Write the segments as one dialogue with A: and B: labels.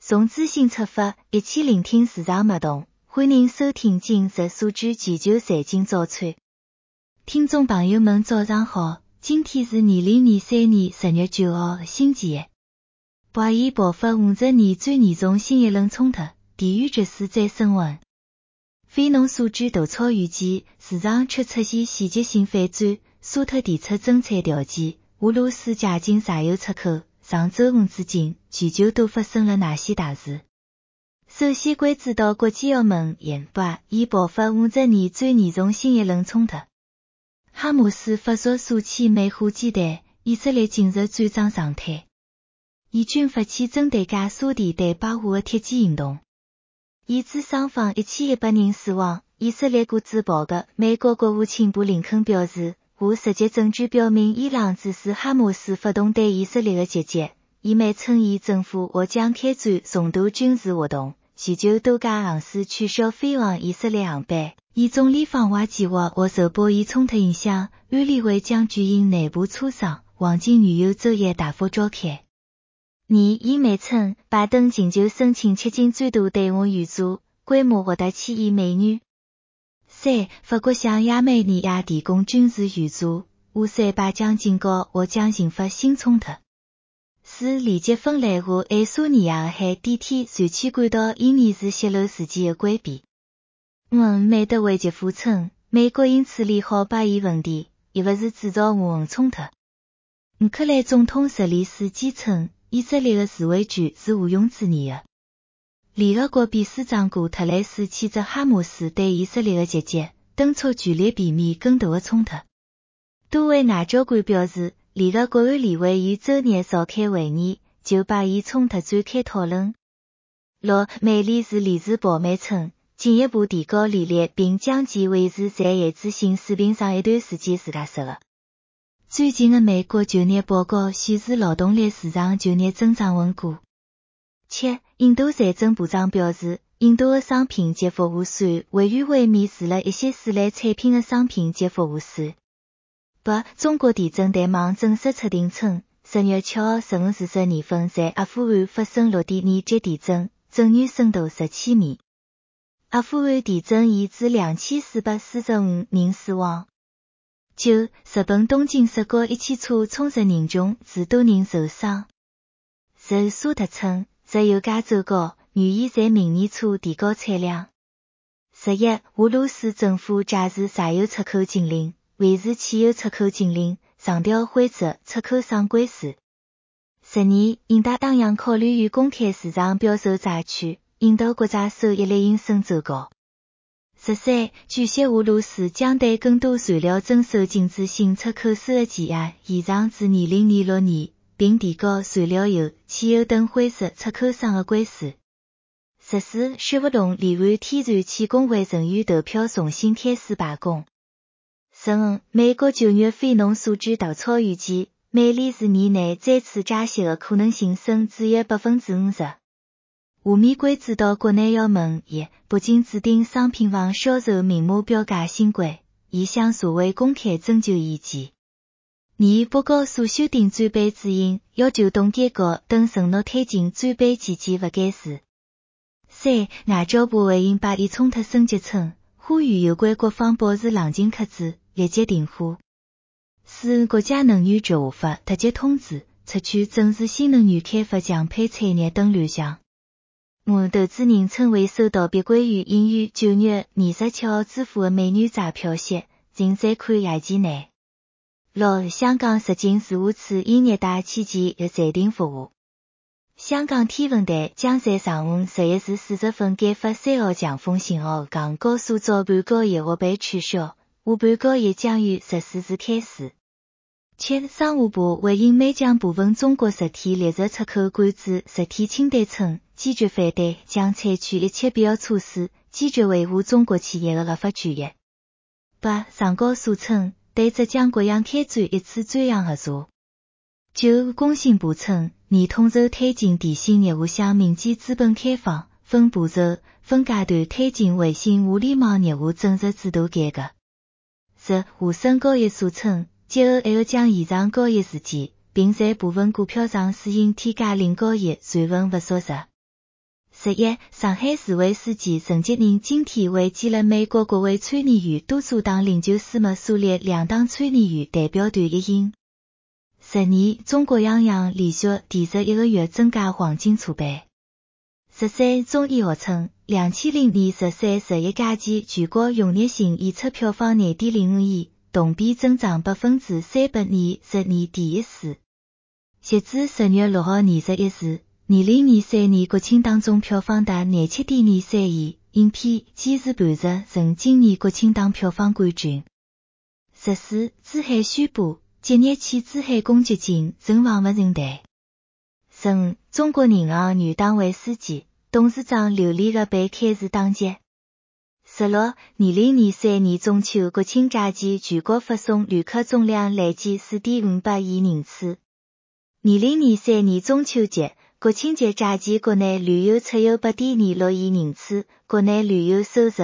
A: 从资讯出发，一起聆听市场脉动。欢迎收听今日数据全球财经早餐。听众朋友们早上好，今天是2023年10月9号星期一。巴以爆发50年最严重新一轮冲突，地缘局势再升温。非农数据大超预期，市场却出现戏剧性反转，沙特提出增产条件，俄罗斯加紧石油出口。上周五至今，全球都发生了哪些大事？首先关注到国际澳门巴以爆发50年最严重新一轮冲突。哈马斯发射数千枚火箭弹，以色列进入战争状态。以军发起针对加沙地带保护的铁击行动，以致双方1100人死亡。以色列国自报的美国国务卿布林肯表示，无实际证据表明伊朗指使哈马斯发动对以色列的袭击，伊美称伊政府或将开展重大军事活动，全球多家航司取消飞往以色列航班。以总理访华计划或受巴以冲突影响，安理会将举行内部磋商。黄金女友周一大幅召开。以美称拜登请求申请迄今最大对外援助，规模获得7亿美元。3. 法国向亚美尼亚提供军事援助，乌塞巴将警告或将引发新冲突。4. 连接芬兰和爱沙尼亚的海底天然气管道因疑似泄漏事件的关闭。5. 梅德韦杰夫称，美国应处理好巴以问题，而不是制造无痕冲突。乌克兰总统泽连斯基称，以色列的自卫权是毋庸置疑的。联合国秘书长古特雷斯谴责哈马斯对以色列的袭击，敦促全力避免更大的冲突。多位外交官表示，联合国安理会于周日召开会议，就巴以冲突展开讨论。6. 美联社连日报媒称，进一步提高利率并将其维持在一致性水平上一段时间是假设的。最近的美国就业报告显示劳动力市场就业增长稳固。7. 印度财政部长表示，印度的商品及服务税位于会面除了一些斯兰产品的商品及服务税。8. 中国地震台网正式确定称，10月7号15、40年份在阿富汗发生6.2级地震，震源深度10千米。阿富汗地震已致2445人死亡。9. 日本东京涉国1000车冲入人群，致多人受伤。10. 沙特称，石油价走高，愿意在明年初提高产量。11. 俄罗斯政府解除石油出口禁令，维持汽油出口禁令，上调灰质出口商关税。12. 印度当阳考虑于公开市场标售债券，印度国债收益率应声走高。13. 据悉俄罗斯将对更多材料征收禁止性出口税的期限延长至2026年，并提高材料油、汽油等灰质出口商的关税。14. 雪佛龙离岸天然气工会成员投票重新开始罢工。15. 美国9月非农数据大超预期，美联储年内再次加息的可能性升至约 50%。下面关注到国内要闻。1. 北京制定商品房销售明码标价新规，已向社会公开征求意见。2. 北高速修订转盘指引，要求董监局等承诺推进转盘基建不改事。3. 外交部回应巴以冲突升级称，呼吁有关各方保持冷静克制，立即停火。4. 国家能源局下发特级通知，促劝正视新能源开发强配产业等乱象。5. 投资人称未收到碧桂园应于9月27号支付的美元债票息，仍在看夜期内。6. 香港实境事务处因热带气旋而暂停服务。香港天文台将在上午11時40分颁發3號強風信號，港高速早半個月或被取消，下半個月將於14時開始。7. 商務部回應美將部分中國實體列入出口管制實體清單稱，堅決反對，將採取一切必要措施，堅決維護中國企業的合法權益。8. 上告訴稱，對浙江國陽開展一次專項合作。9. 工信部稱，擬統籌推進電信業務向民間資本開放，分步驟、分階段推進衛星互聯網業務正式制度改革。10. 華盛交易所稱，接下來將延長交易時間，並在部分股票上實行添加零交易，傳聞不屬實。 11上海市委书记陈吉宁今天会见了美国国会参议员多数党领袖斯密苏列两党参议员代表团一行。12中国央行连续第11个月增加黄金储备。13中医学称2020年13-11假期全国用热性演出票房2.05亿，同比增长3%，是年第一次。截至10月6號21時，2023年國慶檔總票房達27.23億，影片堅持磐石成今年國慶檔票房冠軍。14珠海宣布即日起珠海公積金存放不認貸。15中國銀行原黨委書記、董事長劉立的被開除黨籍。16 2023年中秋國慶假期全國發送旅客總量累計4.58億人次。2023年中秋節、國慶節假期國內旅遊出遊8.26億人次，國內旅遊收入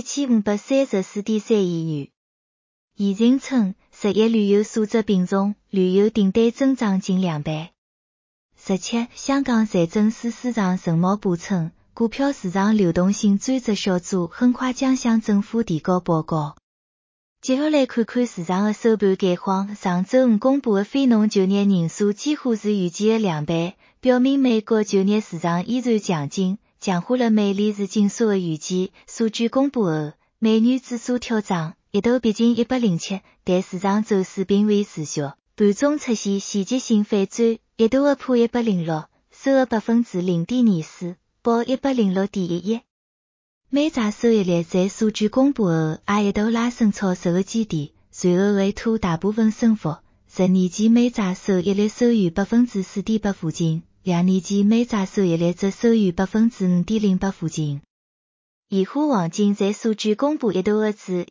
A: 7534.3億元。疫情稱11旅遊數值並重，旅遊訂單增長近2倍。17香港財政司司長陳茂波稱，股票市場流動性專責小組很快將向政府提交報告。接下來看看市場的收盤概況，上周五公布的非農就業人數幾乎是預計的2倍，表明美國就業市場依然強勁，強化了美利日經數的預計。數據公布後，美元指數調漲，一度逼近107，但市場走勢並未持續，盤中出現細節性反轉，一度突破106，收了0.24%，報106.11。美債收益率在數據公布後也一度拉升超10個基點，隨後回吐大部分升幅。10年期美債收益率收於 4.8% 附近，2年期美債收益率則收於 5.08% 附近。現貨黃金在數據公布一度至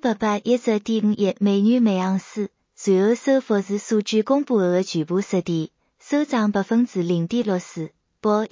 A: 1811.5美元每盎司，隨後收復至數據公布後的局部失地，收漲 0.64%， 報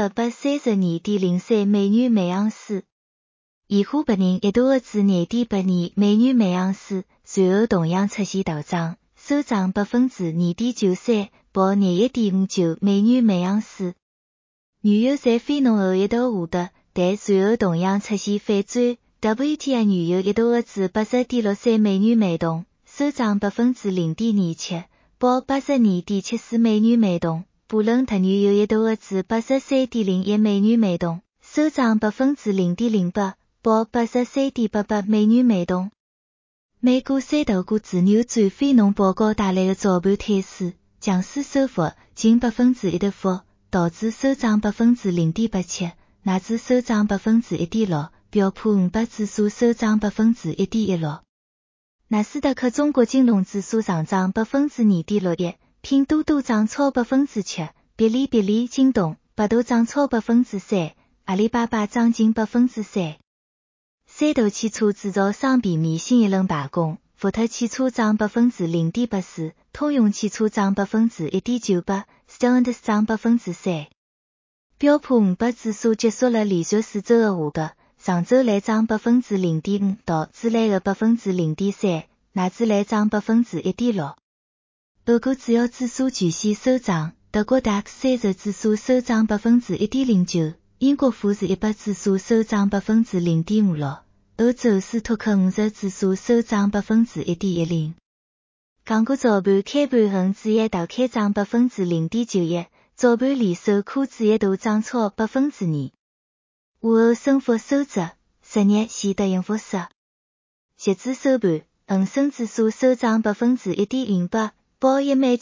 A: 1832.03美元每盎司。現貨白銀一度至 2.82美元每盎司，隨後同樣出現大漲，收漲 2.93%， 報21.59美元每盎司。原油在非農後一度下跌，但隨後同樣出現反轉 ，WTI 原油一度至 80.63美元每桶，收漲 0.27%， 報 82.74美元每桶。布倫特原油一度至 83.01美元每桶，收漲 0.08%。報 83.88美元每桶。美股三大股指扭轉非農報告帶來的早盤態勢，將市收復近 1%， 道指收漲 0.87%， 納指收漲 1.6%， 標普500指數收漲 1.16%。納斯達克中國金融指數上漲 2.61%， 拼多多漲超 7%， 嗶哩京東、百度漲超 3%， 阿里巴巴漲近 3%。三大汽車製造商比美新一輪罷工，福特汽車漲 0.84%， 通用汽車漲 1.98%， Stellantis 漲 3%。標普500指數結束了連續4周的下跌，上周來漲 0.5%， 道指來了 0.03%， 納指來漲 1.6%。俄國製藥指數全線收漲，德國 DAX 30指數收漲 1.09%， 英國富時100指數收漲 0.56%。歐洲斯托克50指數收漲 1.10%。港股早盤開盤後只一度開漲 0.91%， 早盤連收科指一度漲超 2%。午後升幅收窄，10日顯得應付實。截至收盤，恒生指數收漲 1.08%， 報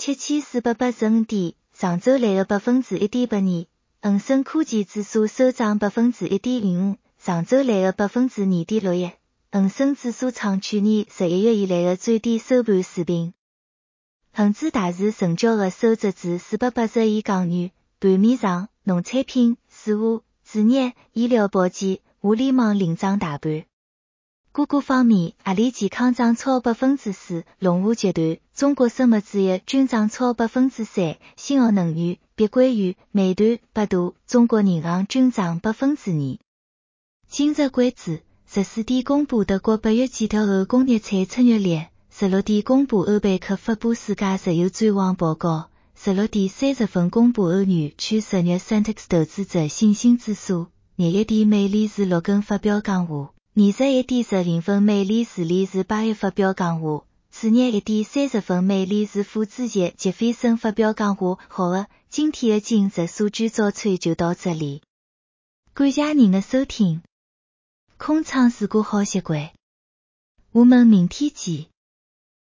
A: 17485點，上週來了 1.82%。恒生科技指數收漲 1.15%。上週來了 2.61%， 恒生指數創去年11月以來的最低收盤水平。恒指大市成交額收窄至480億港元，盤面上，農產品、食物、製藥、醫療保健、互聯網領漲大盤。個股方面，阿里健康漲超 4%， 龍湖集團、中國生物製藥均漲超 3%， 新奧能源、碧桂園、美團、百度、中國銀行均漲 2%。今日為止，14點公布德國8月幾條歐工業產出月率，16點公布歐貝克發布世界石油展望報告 16:30分公布欧元区10月 Centex 投资者信心指数，廿1点美联储6根发表讲话，21:10分美联储理事8月发表讲话，次日1:30分美联储副主席杰斐森发表讲话。好了，今天的经济数据早餐就到这里，感谢您的收听，空仓是个好习惯，我们明天见。